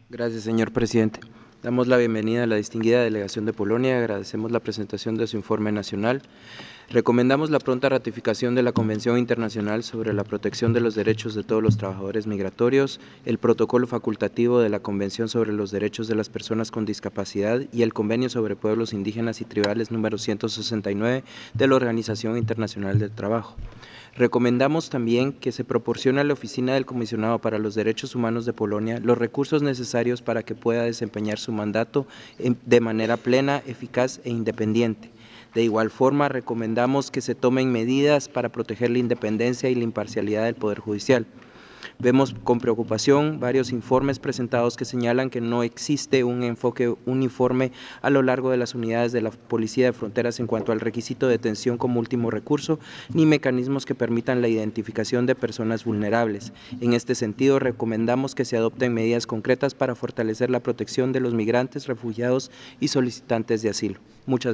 Gracias, señor presidente. Damos la bienvenida a la distinguida delegación de Polonia, agradecemos la presentación de su informe nacional. Recomendamos la pronta ratificación de la Convención Internacional sobre la Protección de los Derechos de todos los trabajadores migratorios, el protocolo facultativo de la Convención sobre los Derechos de las Personas con Discapacidad y el Convenio sobre Pueblos Indígenas y Tribales número 169 de la Organización Internacional del Trabajo. Recomendamos también que se proporcione a la Oficina del Comisionado para los Derechos Humanos de Polonia los recursos necesarios para que pueda desempeñar su mandato de manera plena, eficaz e independiente. De igual forma, recomendamos que se tomen medidas para proteger la independencia y la imparcialidad del Poder Judicial. Vemos con preocupación varios informes presentados que señalan que no existe un enfoque uniforme a lo largo de las unidades de la Policía de Fronteras en cuanto al requisito de detención como último recurso, ni mecanismos que permitan la identificación de personas vulnerables. En este sentido, recomendamos que se adopten medidas concretas para fortalecer la protección de los migrantes, refugiados y solicitantes de asilo. Muchas